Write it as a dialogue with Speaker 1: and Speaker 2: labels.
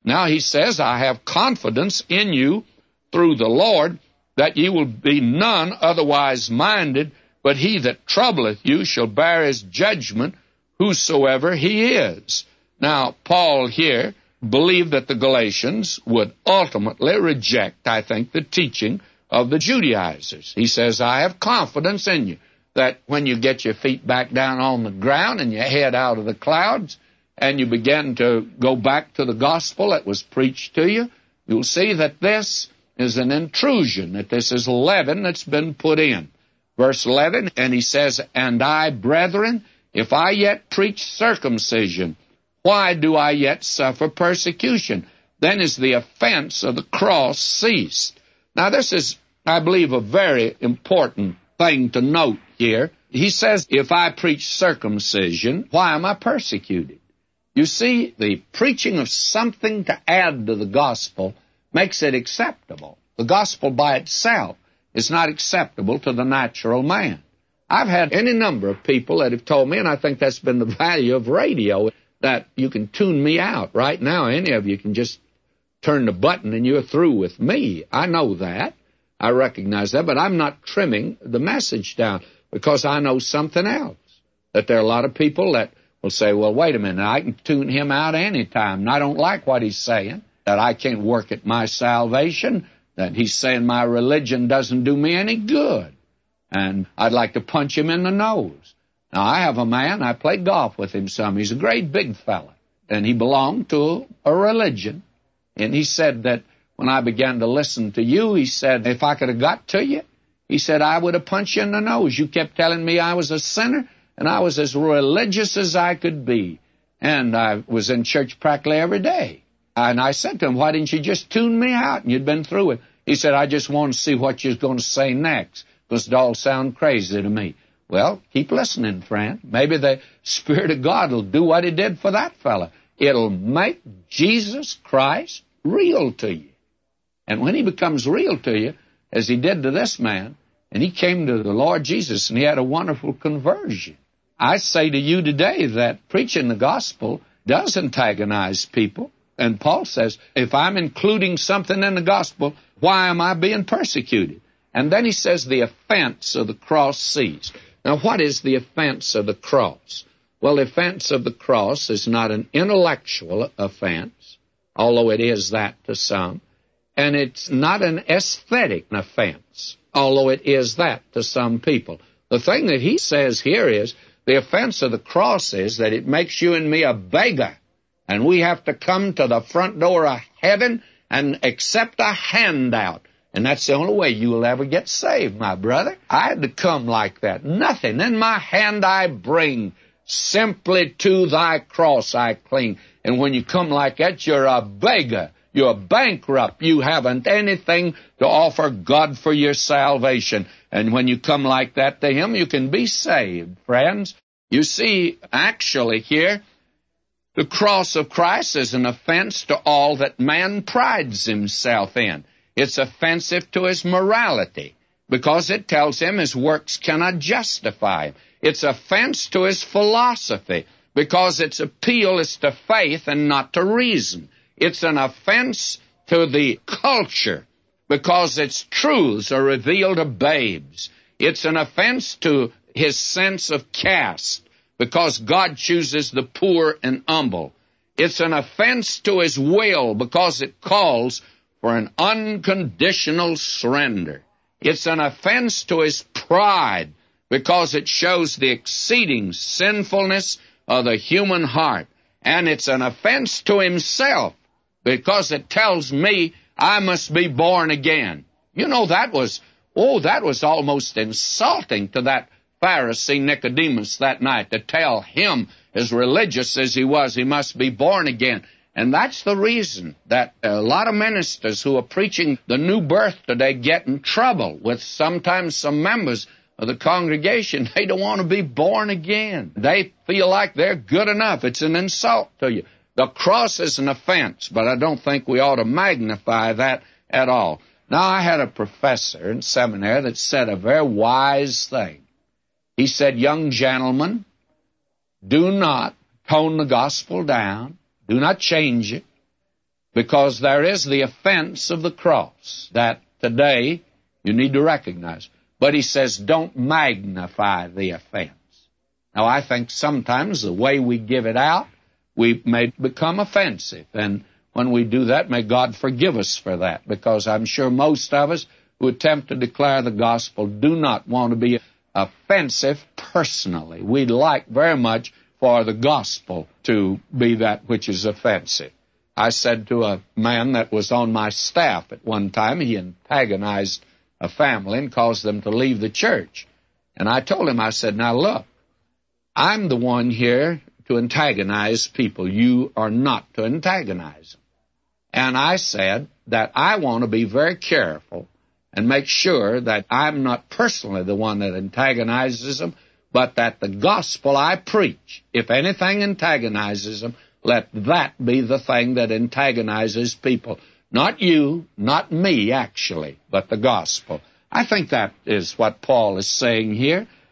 Speaker 1: Now he says, I have confidence in you through the Lord, that ye will be none otherwise minded, but he that troubleth you shall bear his judgment, whosoever he is. Now, Paul here believed that the Galatians would ultimately reject, I think, the teaching of the Judaizers. He says, I have confidence in you, that when you get your feet back down on the ground and your head out of the clouds, and you begin to go back to the gospel that was preached to you, you'll see that this is an intrusion, that this is leaven that's been put in. Verse 11, and he says, and I, brethren, if I yet preach circumcision, why do I yet suffer persecution? Then is the offense of the cross ceased. Now this is, I believe, a very important thing to note here. He says, if I preach circumcision, why am I persecuted? You see, the preaching of something to add to the gospel makes it acceptable. The gospel by itself is not acceptable to the natural man. I've had any number of people that have told me, and I think that's been the value of radio, that you can tune me out. Right now, any of you can just turn the button and you're through with me. I know that. I recognize that, but I'm not trimming the message down because I know something else. That there are a lot of people that will say, well, wait a minute, I can tune him out any time, and I don't like what he's saying, that I can't work at my salvation, that he's saying my religion doesn't do me any good, and I'd like to punch him in the nose. Now, I have a man, I play golf with him some. He's a great big fella, and he belonged to a religion, and he said that when I began to listen to you, he said, if I could have got to you, he said, I would have punched you in the nose. You kept telling me I was a sinner, and I was as religious as I could be. And I was in church practically every day. And I said to him, why didn't you just tune me out and you'd been through it? He said, I just wanted to see what you was going to say next, because it all sounded crazy to me. Well, keep listening, friend. Maybe the Spirit of God will do what He did for that fella. It'll make Jesus Christ real to you. And when He becomes real to you, as He did to this man, and he came to the Lord Jesus and he had a wonderful conversion. I say to you today that preaching the gospel does antagonize people. And Paul says, if I'm including something in the gospel, why am I being persecuted? And then he says, the offense of the cross ceased. Now, what is the offense of the cross? Well, the offense of the cross is not an intellectual offense, although it is that to some. And it's not an aesthetic offense, although it is that to some people. The thing that he says here is, the offense of the cross is that it makes you and me a beggar, and we have to come to the front door of heaven and accept a handout. And that's the only way you will ever get saved, my brother. I had to come like that. Nothing in my hand I bring, simply to thy cross I cling. And when you come like that, you're a beggar. You're bankrupt. You haven't anything to offer God for your salvation. And when you come like that to Him, you can be saved, friends. You see, actually here, the cross of Christ is an offense to all that man prides himself in. It's offensive to his morality because it tells him his works cannot justify him. It's offense to his philosophy because its appeal is to faith and not to reason. It's an offense to the culture because its truths are revealed to babes. It's an offense to his sense of caste because God chooses the poor and humble. It's an offense to his will because it calls for an unconditional surrender. It's an offense to his pride because it shows the exceeding sinfulness of the human heart. And it's an offense to himself because it tells me I must be born again. You know, that was almost insulting to that Pharisee Nicodemus that night, to tell him, as religious as he was, he must be born again. And that's the reason that a lot of ministers who are preaching the new birth today get in trouble with sometimes some members of the congregation. They don't want to be born again. They feel like they're good enough. It's an insult to you. The cross is an offense, but I don't think we ought to magnify that at all. Now, I had a professor in seminary that said a very wise thing. He said, young gentlemen, do not tone the gospel down. Do not change it. because there is the offense of the cross that today you need to recognize. But he says, don't magnify the offense. Now, I think sometimes the way we give it out, we may become offensive. And when we do that, may God forgive us for that, because I'm sure most of us who attempt to declare the gospel do not want to be offensive personally. We'd like very much for the gospel to be that which is offensive. I said to a man that was on my staff at one time, he antagonized a family and caused them to leave the church. And I told him, I said, now look, I'm the one here to antagonize people. You are not to antagonize them. And I said that I want to be very careful and make sure that I'm not personally the one that antagonizes them, but that the gospel I preach, if anything antagonizes them, let that be the thing that antagonizes people. Not you, not me, actually, but the gospel. I think that is what Paul is saying here.